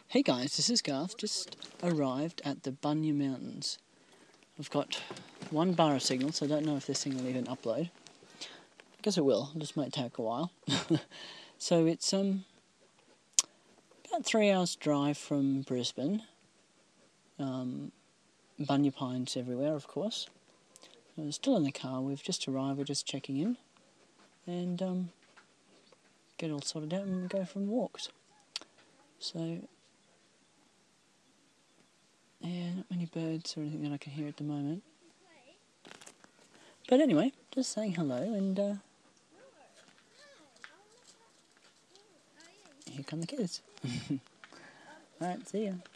Hey guys, this is Garth. Just arrived at the Bunya Mountains. I've got one bar of signal, so I don't know if this thing will even upload. I guess it will, it just might take a while. So it's about 3 hours drive from Brisbane. Bunya pines everywhere, of course. We're still in the car, we've just arrived, we're just checking in. And get it all sorted out and go for walks. So, yeah, not many birds or anything that I can hear at the moment. But anyway, just saying hello and here come the kids. Alright, see ya.